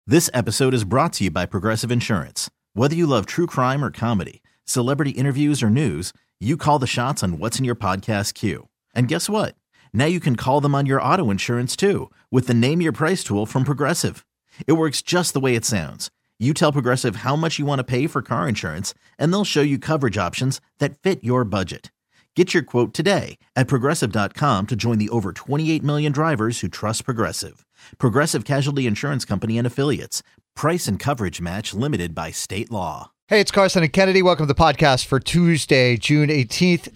This episode is brought to you by Progressive Insurance. Whether you love true crime or comedy, celebrity interviews or news, you call the shots on what's in your podcast queue. And guess what? Now you can call them on your auto insurance too with the Name Your Price tool from Progressive. It works just the way it sounds. You tell Progressive how much you want to pay for car insurance, and they'll show you coverage options that fit your budget. Get your quote today at Progressive.com to join the over 28 million drivers who trust Progressive. Progressive Casualty Insurance Company and Affiliates. Price and coverage match limited by state law. Hey, it's Carson and Kennedy. Welcome to the podcast for Tuesday, June 18th,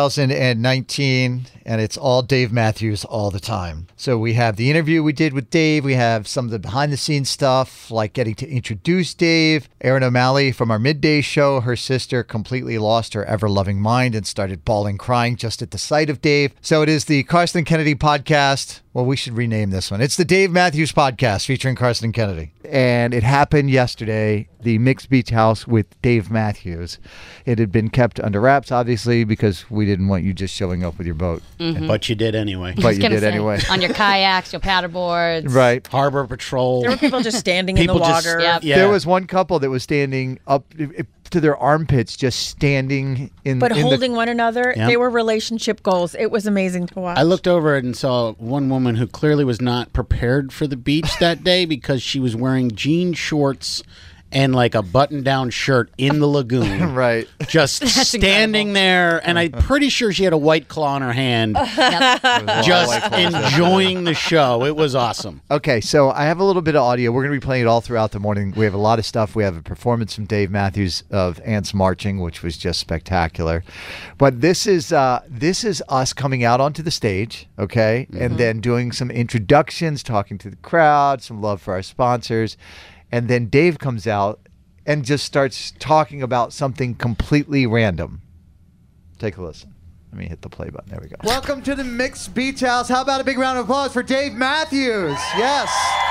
2019. And it's all Dave Matthews all the time. So we have the interview we did with Dave. We have some of the behind-the-scenes stuff, like getting to introduce Dave. Erin O'Malley from our midday show, her sister completely lost her ever-loving mind and started bawling, crying just at the sight of Dave. So it is the Carson and Kennedy podcast. Well, we should rename this one. It's the Dave Matthews podcast featuring Carson and Kennedy. And it happened yesterday, the Mixed Beach House with Dave Matthews. It had been kept under wraps, obviously, because we didn't want you just showing up with your boat. Mm-hmm. But you did anyway. But you did anyway. On your kayaks, your paddle boards. Right. Harbor Patrol. There were people just standing in the water. Yep. Yeah. There was one couple that was standing up to their armpits, just standing in But holding one another. Yep. They were relationship goals. It was amazing to watch. I looked over and saw one woman who clearly was not prepared for the beach that day because she was wearing jean shorts and like a button-down shirt in the lagoon. Right. Just standing there, and I'm pretty sure she had a White Claw in her hand, just enjoying the show. It was awesome. Okay, so I have a little bit of audio. We're going to be playing it all throughout the morning. We have a lot of stuff. We have a performance from Dave Matthews of Ants Marching, which was just spectacular. But this is us coming out onto the stage, okay, and then doing some introductions, talking to the crowd, some love for our sponsors. And then Dave comes out and just starts talking about something completely random. Take a listen. Let me hit the play button. There we go. Welcome to the Mixed Beach House. How about a big round of applause for Dave Matthews? Yes.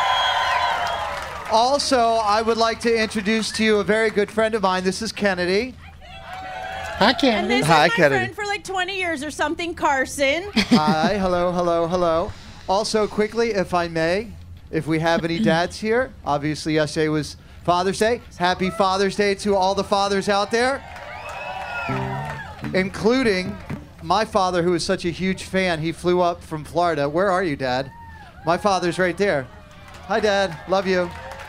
Also, I would like to introduce to you a very good friend of mine. This is Kennedy. Hi, Kennedy. And this Hi, is my Kennedy. friend for like 20 years or something, Carson. Hi. Hello, hello, hello. Also, quickly, if I may, if we have any dads here, obviously yesterday was Father's Day. Happy Father's Day to all the fathers out there, including my father, who is such a huge fan. He flew up from Florida. Where are you, Dad? My father's right there. Hi, Dad. Love you.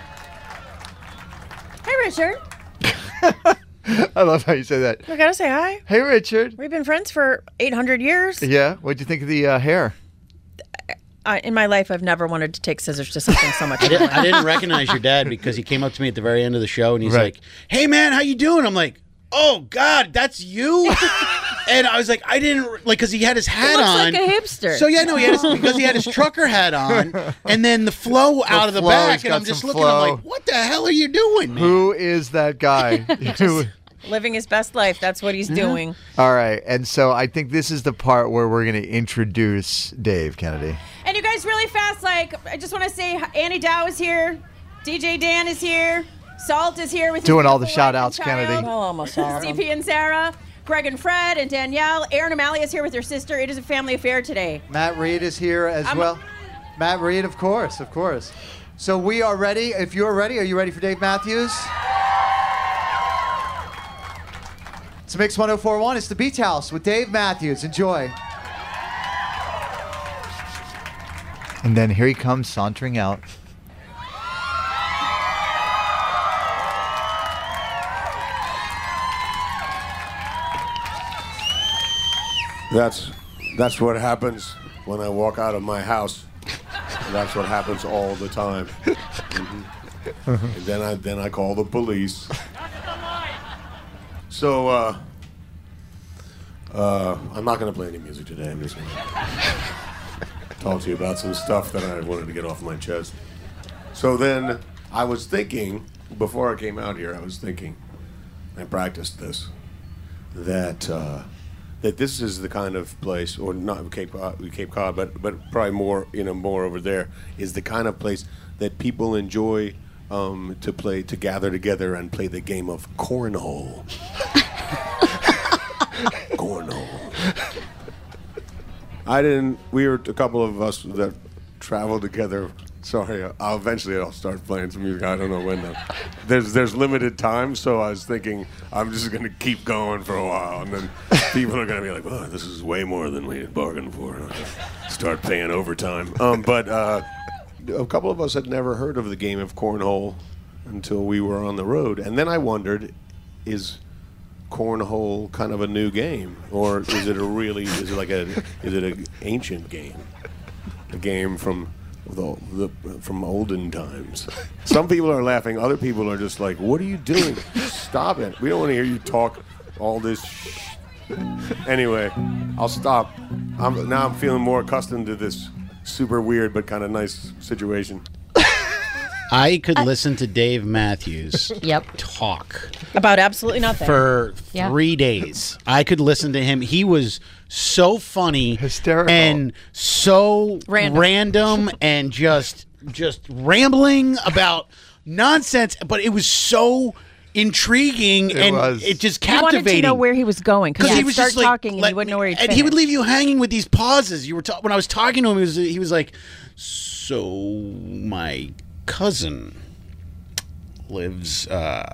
Hey, Richard. I love how you say that. I gotta say hi. Hey, Richard. We've been friends for 800 years. Yeah? What'd you think of the hair? In my life, I've never wanted to take scissors to something so much. I didn't recognize your dad because he came up to me at the very end of the show and he's like, "Hey man, how you doing?" I'm like, "Oh God, that's you!" And I was like, I didn't like because he had his hat looks on, like a hipster. So yeah, no, because he had his trucker hat on, and then the flow out of the flow, back, he's and got I'm just some looking. flow. I'm like, "What the hell are you doing, man?" Who is that guy? Living his best life. That's what he's doing. All right. And so I think this is the part where we're going to introduce Dave Kennedy. And you guys, really fast, I just want to say Annie Dow is here. DJ Dan is here. Salt is here with Doing his all the beautiful wife shout-outs, and child. Kennedy. Well, almost all of them. CP and Sarah. Greg and Fred and Danielle. Erin O'Malley is here with her sister. It is a family affair today. Matt Reed is here as well. Matt Reed, of course, of course. So we are ready. If you're ready, are you ready for Dave Matthews? It's Mix 104.1. It's the Beach House with Dave Matthews. Enjoy. And then here he comes sauntering out. That's what happens when I walk out of my house. That's what happens all the time. Mm-hmm. And then I call the police. So I'm not going to play any music today. I'm just going to talk to you about some stuff that I wanted to get off my chest. So then I was thinking, before I came out here, I practiced this, that this is the kind of place, or not Cape Cod, but probably more, more over there, is the kind of place that people enjoy to gather together and play the game of cornhole. Cornhole. We were a couple of us that traveled together Sorry, I'll start playing some music. I don't know when though. There's limited time, so I was thinking I'm just going to keep going for a while, and then people are going to be like, "Oh, this is way more than we had bargained for." Start paying overtime. But a couple of us had never heard of the game of cornhole until we were on the road, and then I wondered, is cornhole kind of a new game, or is it an ancient game, a game from from olden times? Some people are laughing. Other people are just like, "What are you doing? Stop it! We don't want to hear you talk all this." Anyway, I'll stop. Now I'm feeling more accustomed to this super weird but kind of nice situation. I could listen to Dave Matthews talk About absolutely nothing. for 3 days. I could listen to him. He was so funny, hysterical, and so random and just rambling about nonsense. But it was so intriguing, it just captivating. You wanted to know where he was going because he would start talking and you wouldn't know where he'd finish. And he would leave you hanging with these pauses. When I was talking to him, he was like, "So my cousin lives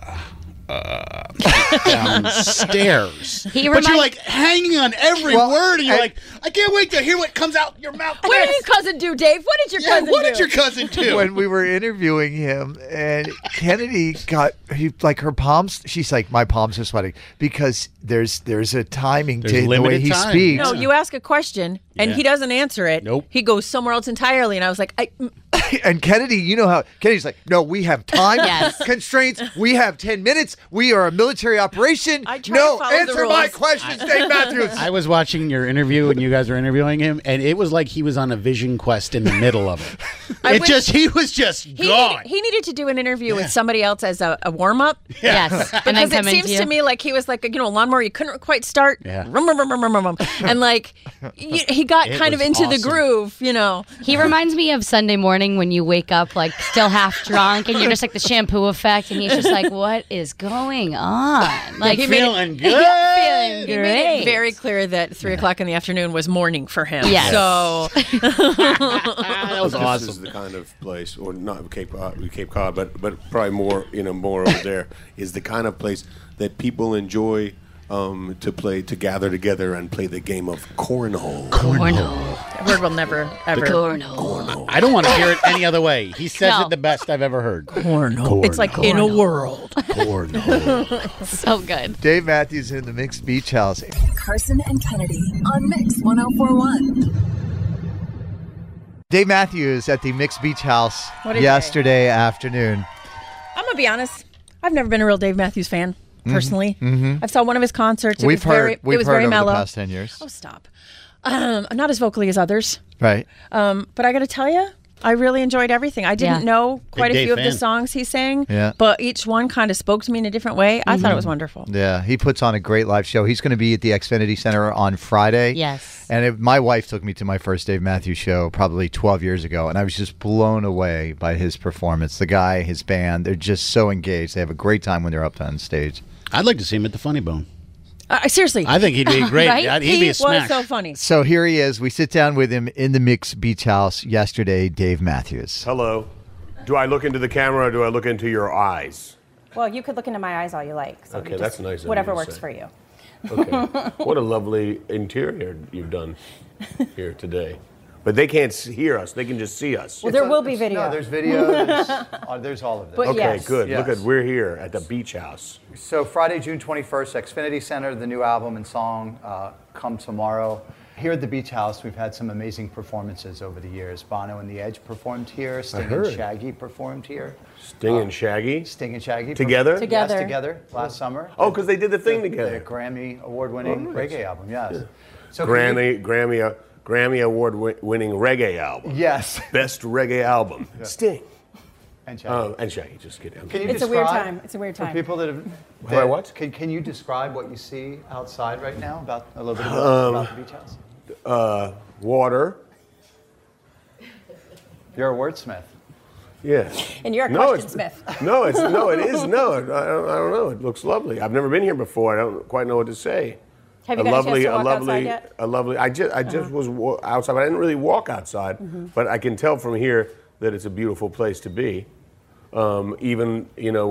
downstairs." But you're like hanging on every word, and you're like, "I can't wait to hear what comes out your mouth." What did your cousin do, Dave? What did your cousin do? What did your cousin do? When we were interviewing him, and Kennedy her palms. She's like, "My palms are sweating," because there's a timing to the way he speaks. No, you ask a question and he doesn't answer it. Nope. He goes somewhere else entirely, and I was like, And Kennedy, you know how Kennedy's like, "No, we have time constraints. We have 10 minutes. We are a military operation. No, answer my questions, Dave Matthews." I was watching your interview when you guys were interviewing him, and it was like he was on a vision quest in the middle of it. He was just gone. He needed to do an interview with somebody else as a warm up. Yes, and then because it seems to me like he was like a lawnmower you couldn't quite start. Yeah. And like he got kind of into the groove. He reminds me of Sunday morning when you wake up like still half drunk and you're just like the shampoo effect, and he's just like, "What is going on?" Like feeling good. Feeling He great. made it very clear that 3 o'clock in the afternoon was morning for him. Yes. So That was awesome. This is the kind of place, or not Cape Cod, but probably more over there, is the kind of place that people enjoy to gather together and play the game of cornhole. a word will never ever. Cornhole. I don't want to hear it any other way. He says it the best I've ever heard. Cornhole. It's like in a world. Cornhole. So good. Dave Matthews in the Mix Beach House. Carson and Kennedy on Mix 104.1. Dave Matthews at the Mix Beach House What a yesterday afternoon. I'm gonna be honest. I've never been a real Dave Matthews fan personally. I saw one of his concerts. It We've was very, heard it was very over mellow. the past 10 years. Oh, stop. I'm not as vocally as others. Right. But I got to tell you, I really enjoyed everything. I didn't know quite a Dave few of the fan. songs he sang, Yeah. but each one kind of spoke to me in a different way. I thought it was wonderful. Yeah, he puts on a great live show. He's going to be at the Xfinity Center on Friday. Yes. And my wife took me to my first Dave Matthews show probably 12 years ago, and I was just blown away by his performance. The guy, his band, they're just so engaged. They have a great time when they're up on stage. I'd like to see him at the Funny Bone. Seriously. I think he'd be great. Right? He'd be a was smash. so funny. So here he is. We sit down with him in the Mix Beach House yesterday, Dave Matthews. Hello. Do I look into the camera or do I look into your eyes? Well, you could look into my eyes all you like. So Okay, you that's nice of you Whatever to works say. for you. Okay. What a lovely interior you've done here today. But they can't hear us. They can just see us. Well, there will be video. No, there's video. There's all of this. But Okay, yes. good. Yes. Look at we're here at the beach house. So Friday, June 21st, Xfinity Center, the new album and song, Come Tomorrow. Here at the Beach House, we've had some amazing performances over the years. Bono and The Edge performed here. Sting and heard. Shaggy performed here. Sting and Shaggy. Sting and Shaggy. Together? Yes, Together. together last summer. Oh, because they did the thing The together. Grammy award-winning Oh, nice. reggae album, yes. So can you- Grammy award-winning reggae album. Yes. Best reggae album. Sting. And Shaggy. And Shaggy. Just kidding. Can you It's a weird describe time. It's a weird For time. people that have... Why, what? Can you describe what you see outside right now, about a little bit about the Beach House? Water. You're a wordsmith. Yeah. And you're a No, question it's- smith. No, it is. No, I don't know. It looks lovely. I've never been here before. I don't quite know what to say. Have you got a chance to walk outside yet? A lovely. I just was outside, but I didn't really walk outside. But I can tell from here that it's a beautiful place to be, even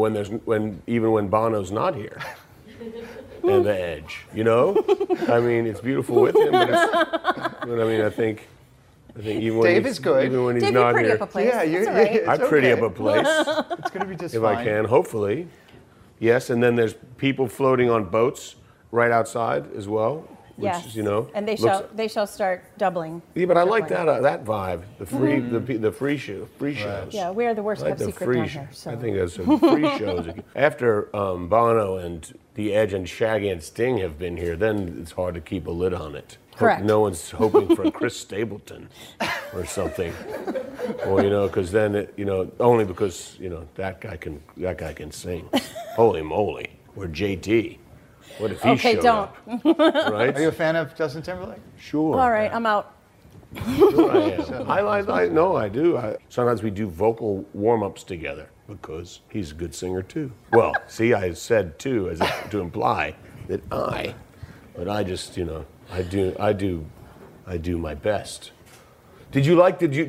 when Bono's not here, and the Edge. I mean, it's beautiful with him, but I mean, I think even when Dave is good. Even when he's Dave, not you pretty here, up a place. Yeah, That's all right. I pretty up a place It's going to be just if fine. I can, hopefully. Yes, and then there's people floating on boats right outside as well. Which Yes. is, And they looks- shall start doubling. Yeah, but I like tripling. that vibe. The free the free shows. Yeah, we are the worst I like kept the secret free down sh- here. So. I think there's some free shows. After Bono and The Edge and Shaggy and Sting have been here, then it's hard to keep a lid on it. Correct. No one's hoping for a Chris Stapleton or something, or because then only because that guy can sing. Holy moly! Or JT. What if he Okay, showed don't. up? Right? Are you a fan of Justin Timberlake? Sure. All right, I'm out. Sure I am. I do. Sometimes we do vocal warm-ups together because he's a good singer too. Well, see, I said too as if to imply that but I just, I do my best. Did you like? Can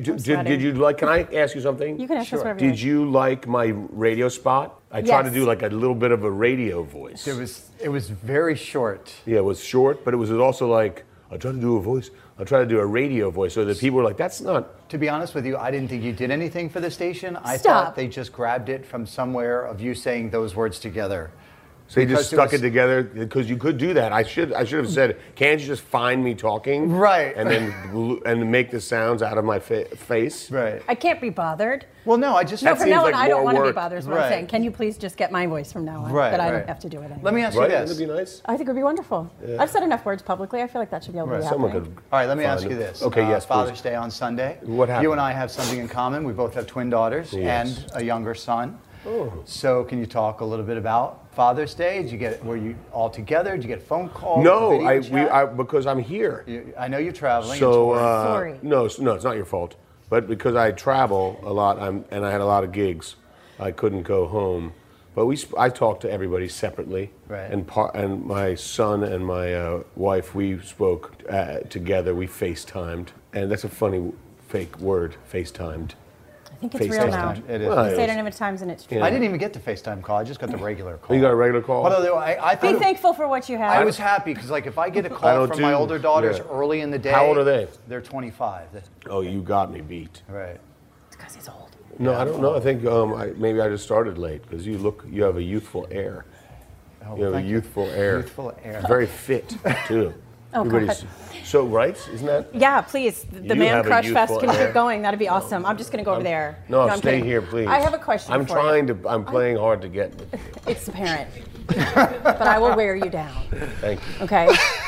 I ask you something? You can ask us whatever you Did you like my radio spot? I tried to Yes. do like a little bit of a radio voice. It was very short. Yeah, it was short, but it was also like I tried to do a voice. I tried to do a radio voice, so that people were like, "That's not." To be honest with you, I didn't think you did anything for the station. I Stop. thought they just grabbed it from somewhere of you saying those words together. So you just Because it stuck was- it together because you could do that. I should have said, "Can't you just find me talking?" Right. And then make the sounds out of my face. Right. I can't be bothered. Well, no, I just... No, That from seems now on, like I don't more want to be work. bothered is what Right. I'm saying. Can you please just get my voice from now on? Right, That I right. don't have to do it anymore. Let me ask you Right? this. Wouldn't it be nice? I think it would be wonderful. I've said enough words publicly. I feel like that should be able to be Someone happening. could. All right, let me find ask you it. this. Okay, yes, Father's please. Day on Sunday. What happened? You and I have something in common. We both have twin daughters Yes. and a younger son. Oh. So can you talk a little bit about Father's Day? Were you all together? Did you get a phone call? No, video chat? because I'm here. I know you're traveling. So Sorry. no, it's not your fault. But because I travel a lot, and I had a lot of gigs, I couldn't go home. But I talked to everybody separately. Right. And my son and my wife, we spoke together. We FaceTimed, and that's a funny fake word, FaceTimed. I think it's real now. It is. Well, You say it a number of times and it's true. Yeah. I didn't even get the FaceTime call. I just got the regular call. You got a regular call? Although I Be thought thankful for what you have. I was happy because, like, if I get a I call don't from do- my older daughters yeah. early in the day, How old are they? They're 25. Oh, you got me beat. Right. because he's old. No, I don't know. I think maybe I just started late because you have a youthful air. Oh, You have a thank youthful air. Youthful air. Very fit too. Oh, Everybody's so right, isn't that? Yeah, please. The You Man have a Crush Fest youthful can air. keep going. That'd be awesome. I'm just going to go over there. No, I'm stay kidding. here, please. I have a question I'm for you. trying to. I'm playing hard to get. It's the parent. But I will wear you down. Thank you. Okay?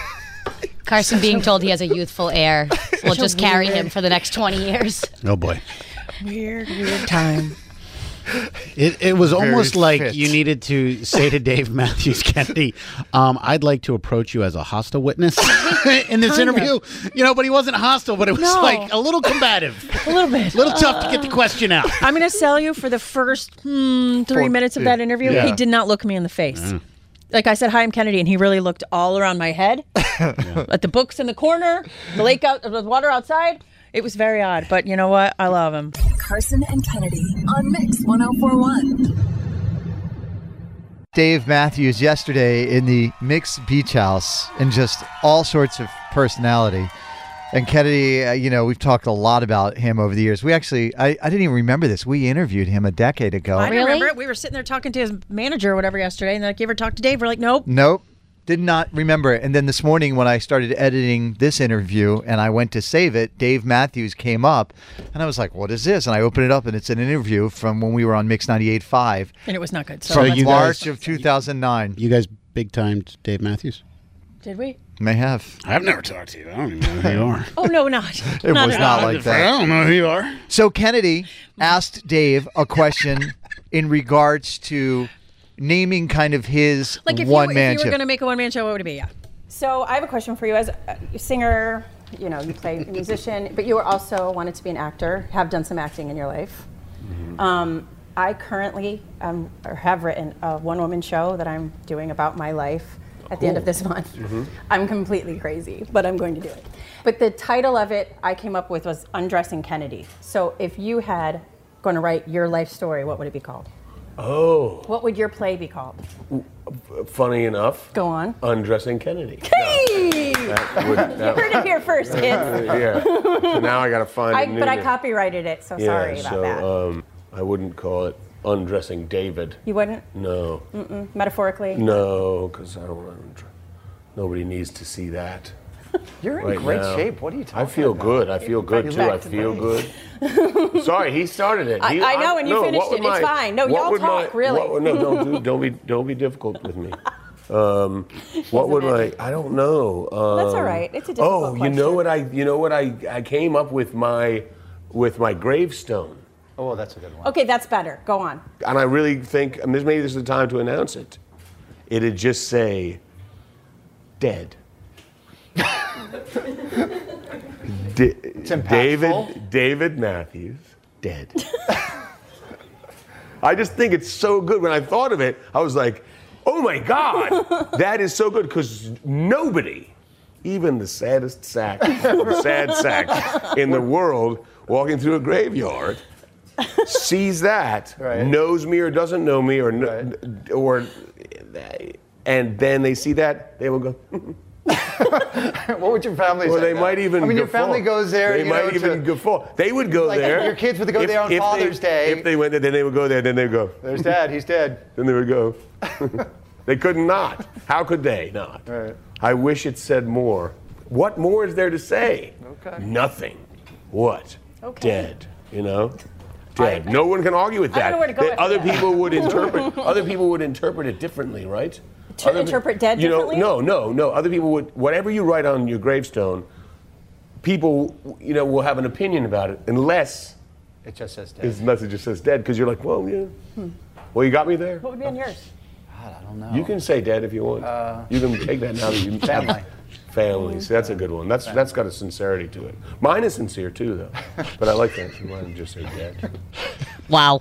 Carson being told he has a youthful air will just carry him for the next 20 years. Oh boy. Weird time. It was almost like fit. you needed to say to Dave Matthews Kennedy, I'd like to approach you as a hostile witness in this interview. But he wasn't hostile, but it was No. like a little combative. A little bit. A little tough to get the question out. I'm going to sell you for the first 3 minutes of that interview. Yeah. He did not look me in the face. Like I said, hi, I'm Kennedy, and he really looked all around my head, at the books in the corner, the lake out, the water outside. It was very odd, but you know what? I love him. Carson and Kennedy on Mix 1041. Dave Matthews yesterday in the Mix Beach House, and just all sorts of personality. And Kennedy, we've talked a lot about him over the years. We actually, I didn't even remember this. We interviewed him a decade ago. I Really? remember it. We were sitting there talking to his manager or whatever yesterday, and like, you ever talk to Dave? We're like, nope. Nope. Did not remember it. And then this morning when I started editing this interview and I went to save it, Dave Matthews came up and I was like, what is this? And I opened it up and it's an interview from when we were on Mix 98.5 And it was not good. So, from you March guys- of 2009. You guys big timed Dave Matthews? did we? May have. I've never talked to you. I don't even know who you are. Oh, no, not. It was not like I that. don't know who you are. So Kennedy asked Dave a question in regards to naming kind of his Like if one-man you were show. going to make a one-man show, what would it be? Yeah. So I have a question for you. As a singer, you play a musician, but you also wanted to be an actor, have done some acting in your life. I currently have written a one-woman show that I'm doing about my life at the end of this month. I'm completely crazy, but I'm going to do it. But the title of it I came up with was Undressing Kennedy. So if you had going to write your life story, what would it be called? Oh. What would your play be called? Funny enough. Go on. Undressing Kennedy. Hey! You heard it here first, kids. Yeah. So now I got to find a new But I name. copyrighted it, so sorry about that. I wouldn't call it Undressing David. You wouldn't? No. Metaphorically? No, because I don't want. Nobody needs to see that. You're in right great now. shape. What are you talking I feel about? good. I feel good too. I feel good. Sorry, he started it. I know, and you finished it. It's fine. No, y'all talk, really. Don't be difficult with me. What would I don't know. That's all right. It's a difficult question. You know what I came up with my gravestone. Oh, well, that's a good one. Okay, that's better. Go on. And I really think, and maybe this is the time to announce it. It'd just say, dead. It's impactful. David Matthews, dead. I just think it's so good. When I thought of it, I was like, oh my God, that is so good, because nobody, even the saddest sack of sad sacks in the world, walking through a graveyard, sees that, right. knows me or doesn't know me, and then they see that, they will go. What would your family say? Well, they might even. I mean, your guffaw. family goes there. They might even guffaw. They would go like there. Your kids would go there on Father's Day. If they went there, then they would go there. Then they would go. There's Dad. He's dead. Then they would go. They could not. How could they not? Right. I wish it said more. What more is there to say? Okay. Nothing. What? Okay. Dead. You know. Dead. No one can argue with I that. don't know where to go with Other that. people would interpret. Other people would interpret it differently, right? Interpret dead differently? No. Other people would, whatever you write on your gravestone, people, will have an opinion about it, unless it just says dead. his message just says dead, because you're like, well, yeah. Well, you got me there. What would be on yours? God, I don't know. You can say dead if you want. You can take that now that you Family. Families. That's a good one. That's got a sincerity to it. Mine is sincere too, though. But I like that. Mine just say dead. Wow.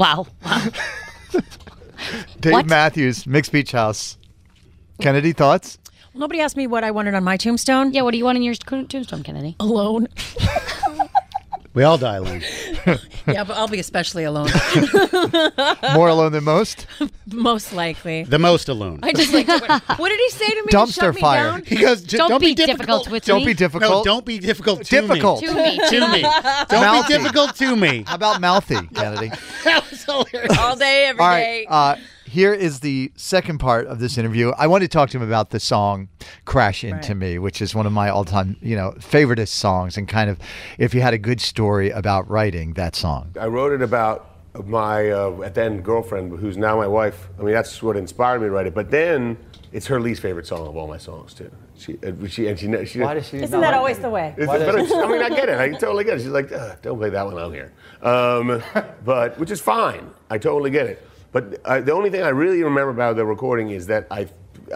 Dave What? Matthews, Mixed Beach House. Kennedy, thoughts? Well, nobody asked me what I wanted on my tombstone. Yeah, what do you want in your tombstone, Kennedy? Alone. We all die alone. Yeah, but I'll be especially alone. More alone than most? Most likely. The most alone. I just like to, what did he say to me? Dumpster to shut me fire. down? He goes, Don't be difficult with Don't me. be difficult. No, don't be difficult to Difficult. me. To me. To me. Don't Mouthy. be difficult to me. How about mouthy, Kennedy? That was hilarious. All day, every All day. right. Here is the second part of this interview. I want to talk to him about the song Crash Into Me, which is one of my all-time, favoriteest songs, and kind of if you had a good story about writing that song. I wrote it about my then girlfriend, who's now my wife. I mean, that's what inspired me to write it. But then it's her least favorite song of all my songs too. She Why does she? Isn't not that like always it? the way? I get it. I totally get it. She's like, don't play that one on here. But which is fine. I totally get it. But the only thing I really remember about the recording is that I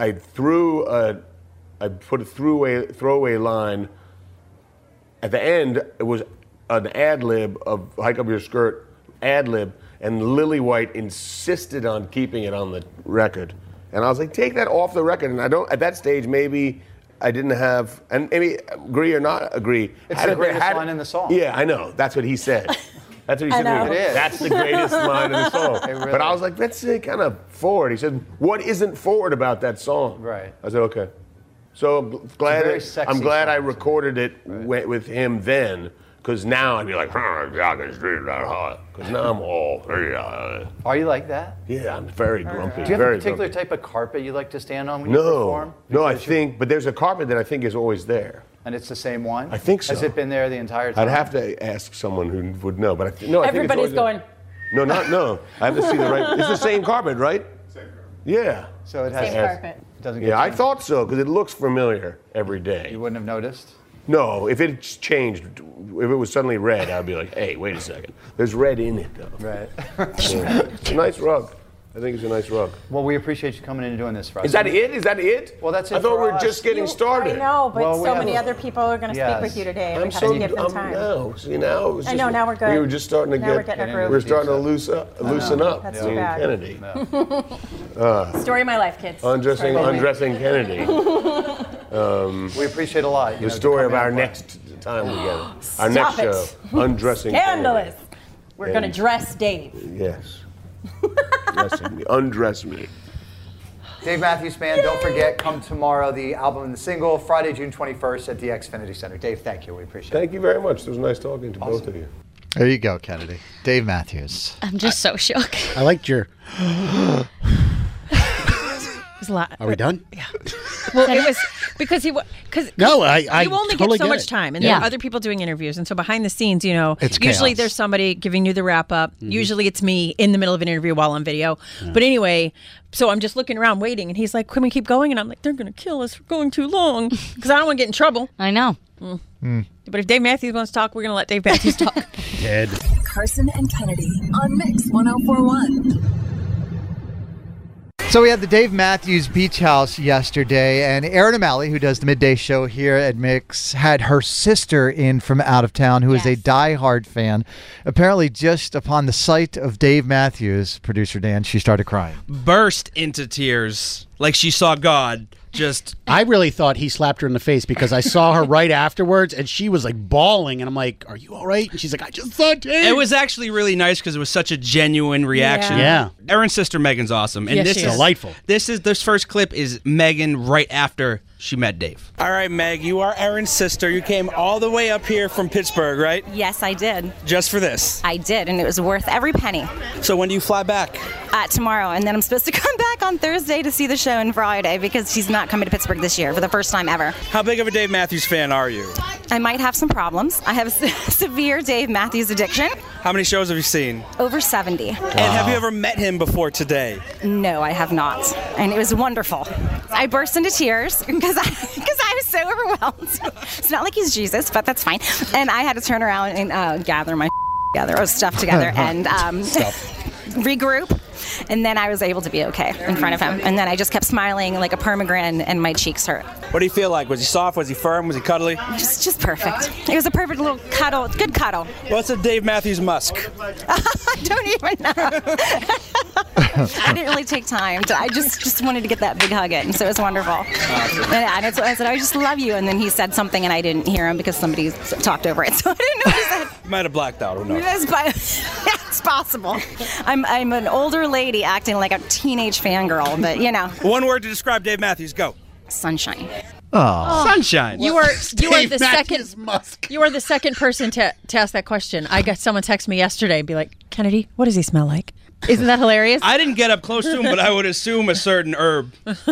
put a throwaway line at the end. It was an ad lib of "Hike Up Your Skirt" ad lib, and Lily White insisted on keeping it on the record, and I was like, take that off the record. And I don't at that stage maybe I didn't have, and maybe agree or not agree. It's the greatest line in the song. Yeah, I know. That's what he said. That's what he said. know. It is. That's the greatest line in the song. really But I was like, that's kind of forward. He said, what isn't forward about that song? Right. I said, okay. So very sexy I'm glad I song. recorded it with him then, because now I'd be like, because now I'm all, Are you like that? yeah, I'm very grumpy. Do you have very a particular grumpy. type of carpet you like to stand on when you perform? No, Because but there's a carpet that I think is always there. And it's the same one? I think so. Has it been there the entire time? I'd have to ask someone who would know, but I think it's Everybody's always there. going, No. I have to see the right. It's the same carpet, right? Same carpet. Yeah. So it has. same carpet. It doesn't get Yeah, I changed. thought so because it looks familiar every day. You wouldn't have noticed? No, if it changed, if it was suddenly red, I'd be like, hey, wait a second. There's red in it, though. Right. Yeah. It's a nice rug. I think it's a nice rug. Well, we appreciate you coming in and doing this for us. Is that it? Well, that's it. I thought we for were us. just getting started. I know, but Well, we so have- many other people are going to speak with you today. We have to give them time. No, see now. It was I know, now we're good. We were just starting to Now get. we're getting our groove. We're starting to loosen up. That's Me too and bad. Kennedy. Story of my life, kids. Undressing Kennedy. We appreciate a lot. The story of our next time together. Our next show. Undressing Scandalous. We're And- going to dress Dave. Kennedy. Yes. Dressing me. Undress me. Dave Matthews Band, don't forget, come tomorrow, the album and the single, Friday, June 21st at the Xfinity Center. Dave, thank you. We appreciate it. Thank you very much. It was nice talking to both of you. There you go, Kennedy. Dave Matthews. I'm just so shook. I liked your. Are we done? Yeah. Well, it was because No, I you only totally get so get much it. time, and Yeah. there are other people doing interviews, and so behind the scenes, It's usually chaos. there's somebody giving you the wrap up. Usually it's me in the middle of an interview while on video. But anyway, so I'm just looking around waiting, and he's like, "Can we keep going?" And I'm like, "They're going to kill us for going too long," because I don't want to get in trouble. I know. But if Dave Matthews wants to talk, we're going to let Dave Matthews talk. Ted. Carson and Kennedy on Mix 104.1. So we had the Dave Matthews Beach House yesterday, and Erin O'Malley, who does the midday show here at Mix, had her sister in from out of town, who is a diehard fan. Apparently, just upon the sight of Dave Matthews, producer Dan, she started crying. Burst into tears like she saw God. I really thought he slapped her in the face because I saw her right afterwards and she was like bawling and I'm like, "Are you all right?" And she's like, "I just saw Dave." It was actually really nice because it was such a genuine reaction. Yeah. Erin's sister Megan's awesome, and Yes, this she is is. Delightful. This first clip is Megan right after she met Dave. All right, Meg, you are Erin's sister. You came all the way up here from Pittsburgh, right? Yes, I did. Just for this. I did, and it was worth every penny. So when do you fly back? Tomorrow, and then I'm supposed to come back on Thursday to see the show on Friday because she's not coming to Pittsburgh this year for the first time ever. How big of a Dave Matthews fan are you? I might have some problems. I have a severe Dave Matthews addiction. How many shows have you seen? Over 70. And have you ever met him before today? No, I have not, and it was wonderful. I burst into tears because I was so overwhelmed. It's not like he's Jesus, but that's fine. And I had to turn around and gather my together, or stuff together, and regroup. And then I was able to be okay in front of him. And then I just kept smiling like a permagrin, and my cheeks hurt. What do you feel like? Was he soft? Was he firm? Was he cuddly? Just perfect. It was a perfect little cuddle, good cuddle. What's a Dave Matthews Musk? I don't even know. I didn't really take time. I just wanted to get that big hug in, so it was wonderful. And it's, I said, I just love you. And then he said something, and I didn't hear him because somebody talked over it, so I didn't know what he said. Might have blacked out. Who knows? It's possible. I'm an older lady acting like a teenage fangirl, but One word to describe Dave Matthews. Go. Sunshine. Oh, Sunshine. You are the Matthews second. Musk. You are the second person to ask that question. I got someone text me yesterday and be like, "Kennedy, what does he smell like?" Isn't that hilarious? I didn't get up close to him, but I would assume a certain herb.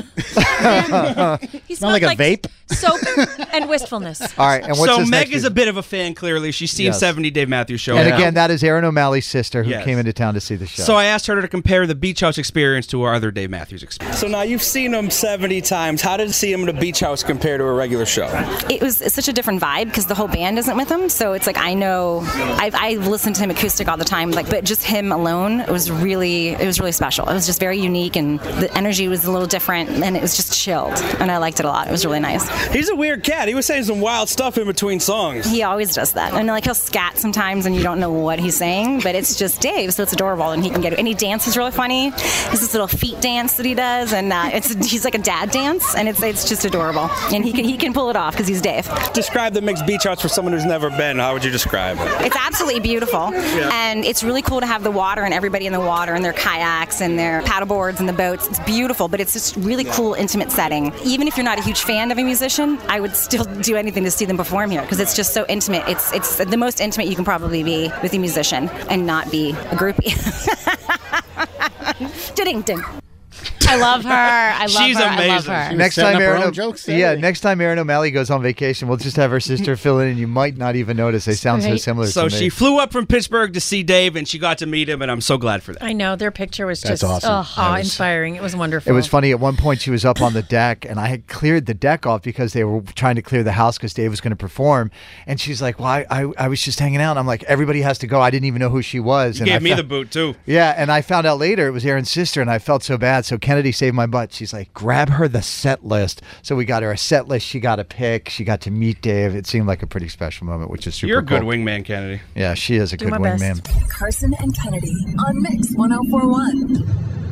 He Smell like a vape? soap and wistfulness. all right. And what's So his Meg next is a bit of a fan, clearly. She's seen Yes. 70 Dave Matthews shows. And now. again, that is Erin O'Malley's sister who Yes. came into town to see the show. So I asked her to compare the Beach House experience to her other Dave Matthews experience. So now you've seen him 70 times. How did see him at a beach house compare to a regular show? It's such a different vibe because the whole band isn't with him. So it's like I know I've listened to him acoustic all the time, but just him alone, it was really special. It was just very unique, and the energy was a little different, and it was just chilled, and I liked it a lot. It was really nice. He's a weird cat. He was saying some wild stuff in between songs. He always does that, and he'll scat sometimes, and you don't know what he's saying, but it's just Dave, so it's adorable, and he can get it. And he dances really funny. There's this little feet dance that he does, and he's like a dad dance, and it's just adorable, and he can pull it off because he's Dave. Describe the mixed beach house for someone who's never been. How would you describe it? It's absolutely beautiful, and it's really cool to have the water and everybody in the water and their kayaks and their paddleboards and the boats. It's beautiful, but it's just really cool, intimate setting. Even if you're not a huge fan of a musician, I would still do anything to see them perform here because it's just so intimate. It's the most intimate you can probably be with a musician and not be a groupie. Ding ding. I love her. I love She's her. amazing. I love her. Next setting time up her Aaron, own jokes there. next time Aaron O'Malley goes on vacation, we'll just have her sister fill in, and you might not even notice. They sound so Right. similar. So to me. she flew up from Pittsburgh to see Dave, and she got to meet him, and I'm so glad for that. I know their picture was That's just awesome. awe-inspiring. It was wonderful. It was funny. At one point, she was up on the deck, and I had cleared the deck off because they were trying to clear the house because Dave was going to perform. And she's like, "Well, I was just hanging out." And I'm like, "Everybody has to go." I didn't even know who she was. You And gave I me fo- the boot, too. Yeah, and I found out later it was Aaron's sister, and I felt so bad. So Kennedy saved my butt. She's like, "Grab her the set list." So we got her a set list. She got a pick. She got to meet Dave. It seemed like a pretty special moment, which is super You're a good cool. wingman, Kennedy. Yeah, she is a Do good my wingman. best. Carson and Kennedy on Mix 104.1.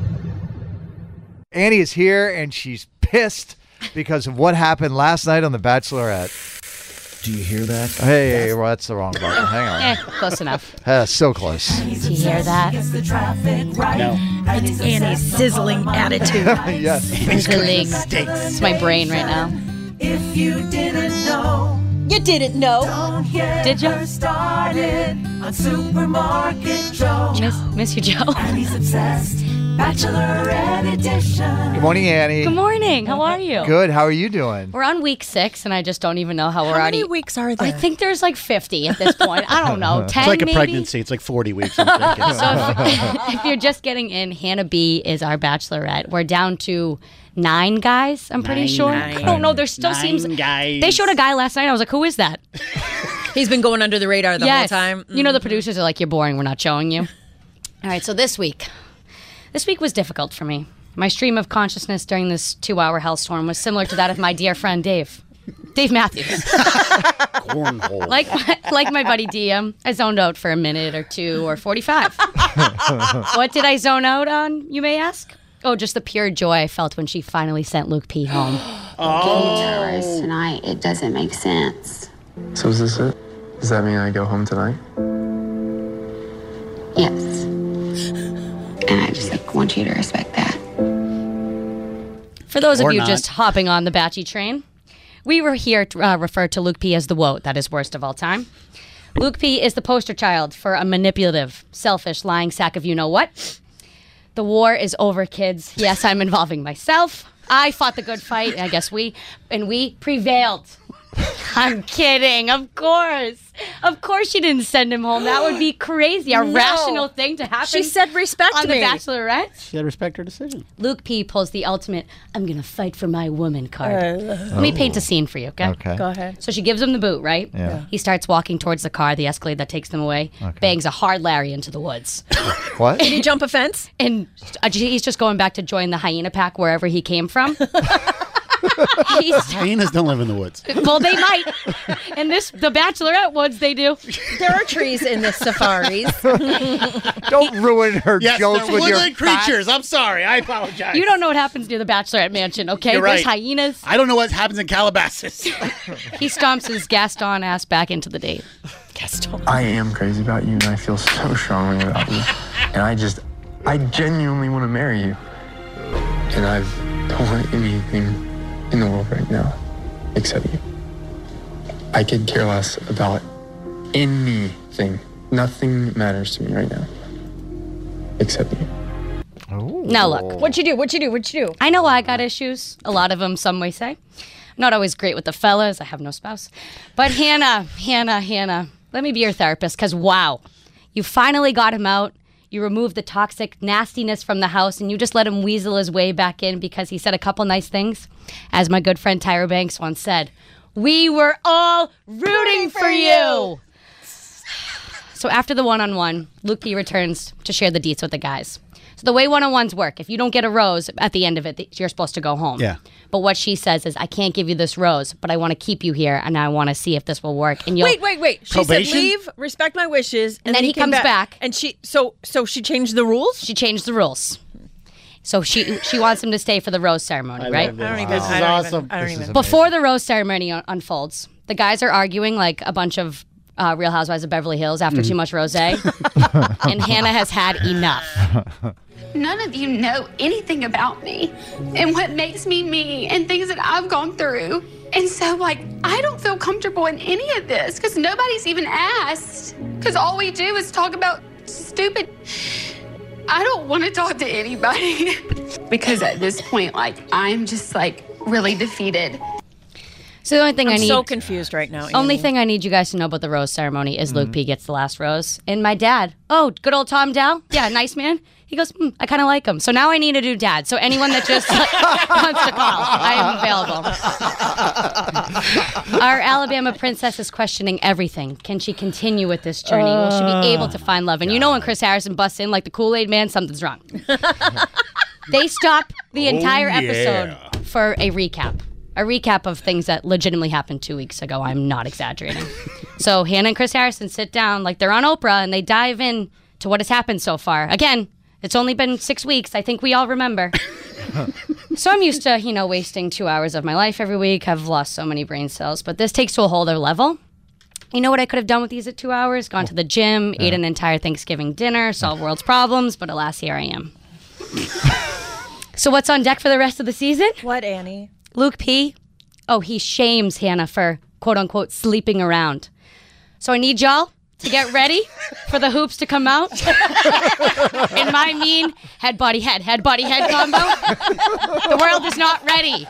Annie is here, and she's pissed because of what happened last night on The Bachelorette. Do you hear that? Hey, well, that's the wrong button. Hang on. Close enough. So close. Did you hear that? No. It's Annie's sizzling attitude. Yes. Sizzling. It's my brain right now. If you didn't know, You didn't know. Did you? started on Supermarket Joe. Miss you, Joe. And he's obsessed. Bachelorette edition. Good morning, Annie. Good morning. How are you? Good. How are you doing? We're on week 6, and I just don't even know how we're How already. many weeks are there? I think there's like 50 at this point. I don't know. 10 It's like a maybe? pregnancy. It's like 40 weeks. I'm thinking. So if you're just getting in, Hannah B is our bachelorette. We're down to 9 guys, I'm pretty sure. I don't know. There still seems. guys. They showed a guy last night. I was like, who is that? He's been going under the radar the whole Yes. time. You know, the producers are like, you're boring. We're not showing you. All right. So this week was difficult for me. My stream of consciousness during this 2-hour hellstorm was similar to that of my dear friend Dave Matthews. Cornhole. Like my buddy Diem, I zoned out for a minute or 2 or 45. What did I zone out on, you may ask? Oh, just the pure joy I felt when she finally sent Luke P home. Getting tonight, it doesn't make sense. So is this it? Does that mean I go home tonight? Yes. And I just want you to respect that. For those of Or you not. just hopping on the Batchy train, we were here to refer to Luke P as the woat that is worst of all time. Luke P is the poster child for a manipulative, selfish, lying sack of you-know-what. The war is over, kids. Yes, I'm involving myself. I fought the good fight, I guess we prevailed. I'm kidding, of course. Of course she didn't send him home. That would be crazy. A No. rational thing to happen. She said respect on me. The Bachelorette. She had to respect her decision. Luke P pulls the ultimate I'm gonna fight for my woman card. Let me paint a scene for you, okay? Okay. Go ahead. So she gives him the boot, right? Yeah. He starts walking towards the car, the Escalade that takes them away, bangs a hard Larry into the woods. What? Did he jump a fence? And he's just going back to join the hyena pack wherever he came from. Hyenas don't live in the woods. Well, they might. And the Bachelorette woods, they do. There are trees in the safaris. Don't ruin her Yes, jokes they're with your woodland creatures. I'm sorry. I apologize. You don't know what happens near the Bachelorette mansion, okay? You're There's right. hyenas. I don't know what happens in Calabasas. He stomps his Gaston ass back into the date. Gaston. I am crazy about you, and I feel so strongly about you. And I genuinely want to marry you. And I don't want anything in the world right now except you. I could care less about anything. Nothing matters to me right now except you. Now look. What'd you do? I know I got issues. A lot of them, some may say. I'm not always great with the fellas. I have no spouse. But Hannah, let me be your therapist, because wow, you finally got him out. You removed the toxic nastiness from the house, and you just let him weasel his way back in because he said a couple nice things. As my good friend Tyra Banks once said, we were all rooting for you. So after the one-on-one, Luke P returns to share the deets with the guys. So the way one-on-ones work, if you don't get a rose at the end of it, you're supposed to go home. Yeah. But what she says is, I can't give you this rose, but I want to keep you here, and I want to see if this will work. And you'll Wait. She Probation? said leave, respect my wishes, And then he came comes back. And she she changed the rules? She changed the rules. So she wants him to stay for the rose ceremony, right? This is awesome. Before the rose ceremony unfolds, the guys are arguing like a bunch of Real Housewives of Beverly Hills after too much rosé, and Hannah has had enough. None of you know anything about me and what makes me me and things that I've gone through. And so, I don't feel comfortable in any of this because nobody's even asked. Because all we do is talk about stupid. I don't want to talk to anybody because at this point, like, I'm just like really defeated. So the only thing I'm so confused right now. Only Annie. thing I need you guys to know about the rose ceremony is Luke P gets the last rose. And my dad, good old Tom Dow. Yeah, nice man. He goes, I kind of like him. So now I need a new dad. So anyone that just wants to call, I am available. Our Alabama princess is questioning everything. Can she continue with this journey? Will she be able to find love? And you know when Chris Harrison busts in like the Kool-Aid man, something's wrong. They stop the entire episode for a recap. A recap of things that legitimately happened 2 weeks ago. I'm not exaggerating. So Hannah and Chris Harrison sit down like they're on Oprah and they dive in to what has happened so far. Again, it's only been 6 weeks. I think we all remember. So I'm used to, wasting 2 hours of my life every week. I've lost so many brain cells, but this takes to a whole other level. You know what I could have done with these at 2 hours? Gone to the gym, ate an entire Thanksgiving dinner, solve world's problems, but alas, here I am. So what's on deck for the rest of the season? What, Annie? Luke P. He shames Hannah for quote unquote sleeping around. So I need y'all to get ready for the hoops to come out. In my mean head body head combo. The world is not ready.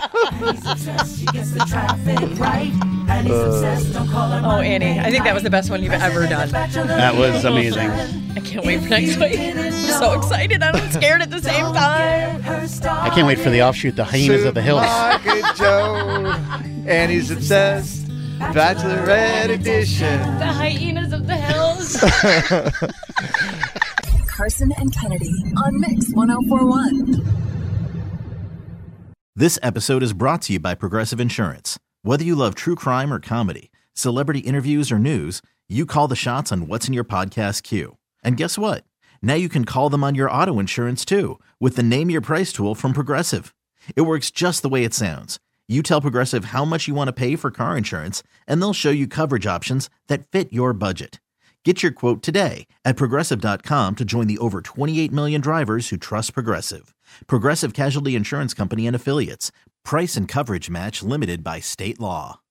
Annie, I think that was the best one you've ever done. That was amazing. I can't wait for next week. I'm so excited and I'm scared at the same time. I can't wait for the offshoot, the Hyenas of the Hills. Supermarket Joe, Annie's obsessed. Bachelorette edition. The Hyenas of the Hills. Carson and Kennedy on Mix 104.1. This episode is brought to you by Progressive Insurance. Whether you love true crime or comedy, celebrity interviews or news, you call the shots on what's in your podcast queue. And guess what? Now you can call them on your auto insurance too with the Name Your Price tool from Progressive. It works just the way it sounds. You tell Progressive how much you want to pay for car insurance, and they'll show you coverage options that fit your budget. Get your quote today at Progressive.com to join the over 28 million drivers who trust Progressive. Progressive Casualty Insurance Company and Affiliates. Price and coverage match limited by state law.